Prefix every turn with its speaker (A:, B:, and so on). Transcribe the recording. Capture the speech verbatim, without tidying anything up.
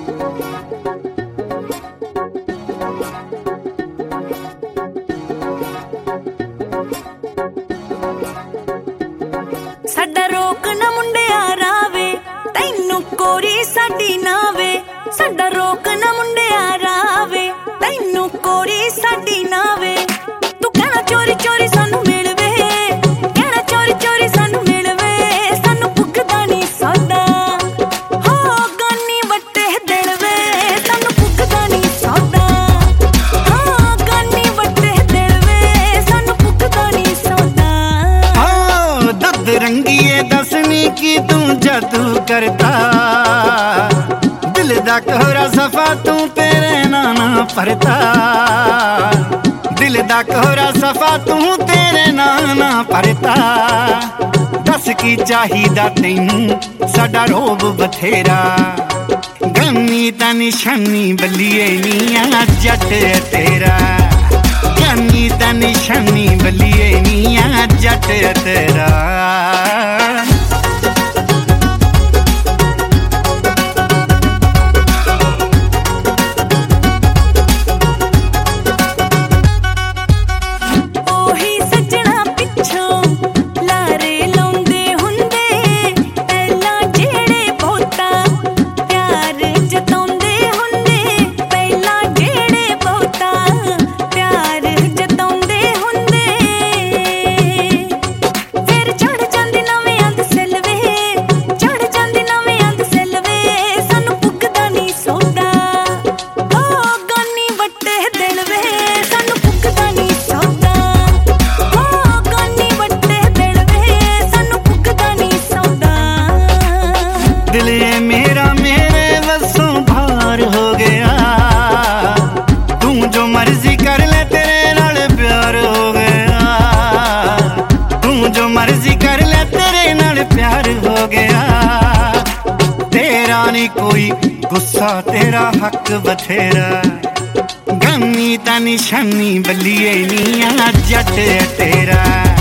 A: ਸਾਡਾ ਰੋਕ ਨਾ ਮੁੰਡਿਆ ਰਾਵੇ, ਤੈਨੂੰ ਕੋਰੀ ਸਾਡੀ ਨਾ ਵੇ। ਸਾਡਾ ਰੋਕ ਨਾ ਮੁੰਡਿਆ ਰਾਵੇ, ਤੈਨੂੰ ਕੋਰੀ ਸਾਡੀ ਨਾ ਵੇ। ਤੂੰ ਕਹਿਣਾ ਚੋਰੀ ਚੋਰੀ ਸਾਨੂੰ ਮਿਲ ਵੇ, ਕਹਿਣਾ ਚੋਰੀ ਚੋਰੀ ਸਾਨੂੰ ਮਿਲ ਵੇ। ਸਾਨੂੰ ਪੁੱਗਦਾ ਨੀ ਸੌਦਾ, ਹੋ ਗਾਨੀ ਵੱਟੇ ਦਿਲ ਵੇ। ਸਾਨੂੰ ਪੁੱਗਦਾ ਨੀ ਸੌਦਾ, ਹੋ ਗਾਨੀ ਵੱਟੇ ਦਿਲ ਵੇ। ਸਾਨੂੰ ਪੁੱਗਦਾ ਨੀ ਸੌਦਾ।
B: ਹੋ ਦੁੱਧ ਰੰਗੀਏ ਦੱਸਣੀ ਕੀ ਤੂੰ ਜਾਦੂ ਕਰਦਾ, ਦਿਲ ਦਾ ਕੋਹਰਾ ਸਫਾ ਤੂੰ ਤੇਰੇ ਨਾਂ ਨਾ ਭਰਦਾ। ਦਿਲ ਦਾ ਕੋਹਰਾ ਸਫਾ ਤੂੰ ਤੇਰੇ ਨਾਂ ਨਾ ਭਰਦਾ। ਦੱਸ ਕੀ ਚਾਹੀਦਾ ਤੈਨੂੰ ਸਾਡਾ ਰੋਬ ਬਥੇਰਾ, ਗਾਨੀ ਤਾਂ ਨਿਸ਼ਾਨੀ ਬੱਲੀਏ ਨੀ ਆ ਜੱਟ ਤੇਰਾ। ਗਾਨੀ ਤਾਂ ਨਿਸ਼ਾਨੀ ਬੱਲੀਏ ਨੀ ਆ ਜੱਟ ਤੇਰਾ। दिल ये मेरा मेरे वसों भार हो गया, तू जो मर्जी कर ले तेरे नाल प्यार हो गया। तू जो मर्जी कर ले तेरे नाल प्यार हो गया। तेरा नहीं कोई गुस्सा तेरा हक बथेरा, गानी ता निशानी बल्लिए नी आ जट तेरा।